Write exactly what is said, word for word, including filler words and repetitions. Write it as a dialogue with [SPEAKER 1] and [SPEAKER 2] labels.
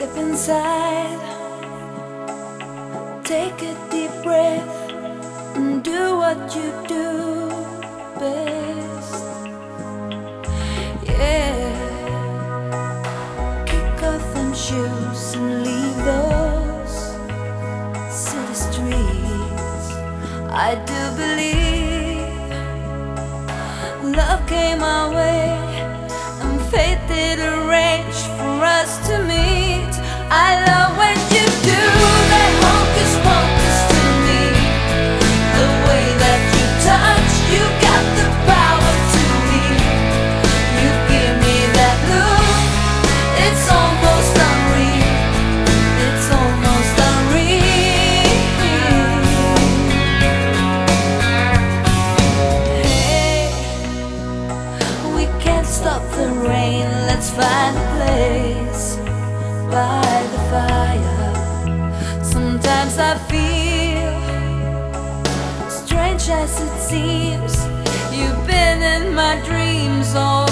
[SPEAKER 1] Step inside, take a deep breath, and do what you do best. Yeah, kick off them shoes and leave those city streets. I do believe love came our way, and fate did arrange for us to meet. I love when you do that hocus pocus to me, the way that you touch, you got the power to me. You give me that look, it's almost unreal, it's almost unreal. Hey, we can't stop the rain, let's find a place by the fire. Sometimes I feel, strange as it seems, you've been in my dreams all